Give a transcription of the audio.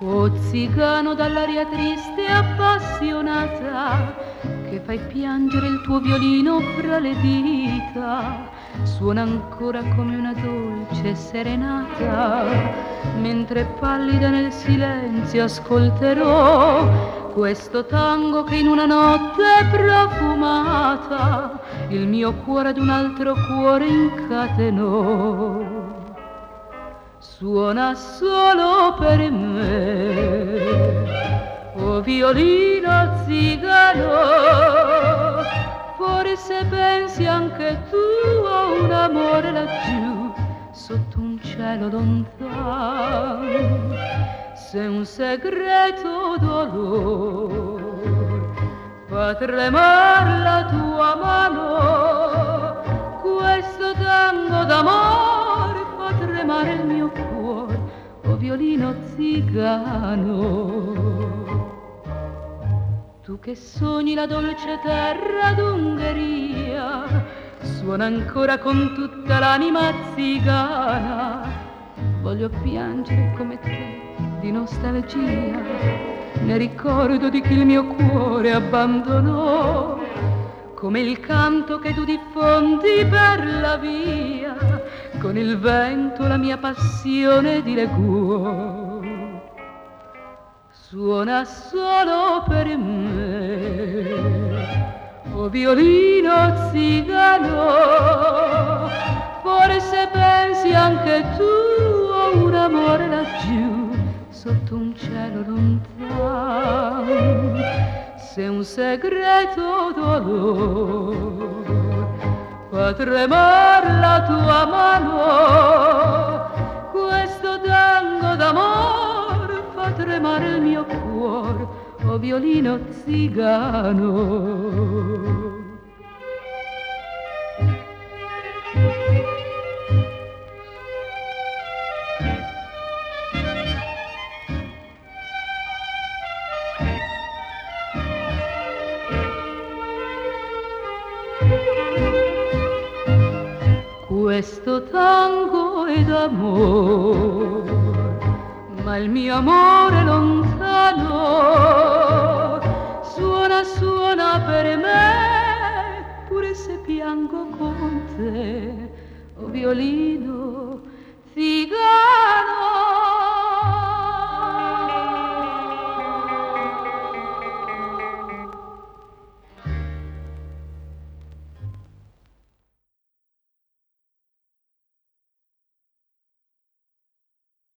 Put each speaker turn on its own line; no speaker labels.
O zigano dall'aria triste e appassionata, che fai piangere il tuo violino fra le dita, suona ancora come una dolce serenata, mentre pallida nel silenzio ascolterò questo tango che in una notte profumata il mio cuore ad un altro cuore incatenò. Suona solo per me, o violino zigano, forse pensi anche tu a un amore laggiù, sotto un cielo lontano, se un segreto dolore fa tremar la tua mano, questo tango d'amore fa tremare il mio cuore, o violino zigano. Tu che sogni la dolce terra d'Ungheria, suona ancora con tutta l'anima zigana. Voglio piangere come te di nostalgia, ne ricordo di chi il mio cuore abbandonò, come il canto che tu diffondi per la via, con il vento la mia passione dileguò. Suona solo per me, o violino zigano, forse pensi anche tu a un amore laggiù, sotto un cielo lontano, se un segreto dolore fa tremar la tua mano, questo tango d'amore fa tremare il mio cuore, o violino zigano. Questo tango è d'amore, ma il mio amore lontano suona, suona per me, pure se piango con te, o violino zigano.